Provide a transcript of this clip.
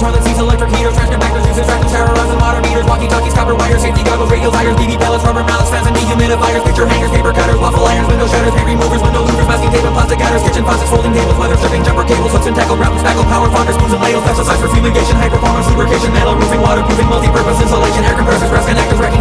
toilet seats, electric heaters, trash compactors, juices, tractors, terrorizing water meters, walkie-talkies, copper wires, safety goggles, radio tires, BB pellets, rubber mallets, fans and dehumidifiers, picture hangers, paper cutters, waffle irons, window shutters, paint removers, window louvers, masking tape and plastic gutters, kitchen faucets, folding tables, weather stripping, jumper cables, hooks and tackle, grapple, spackle, power fonders, spoons and ladles, pesticides for fumigation, high performance lubrication, metal roofing, waterproofing, multi-purpose insulation, air compressors, brass connectors,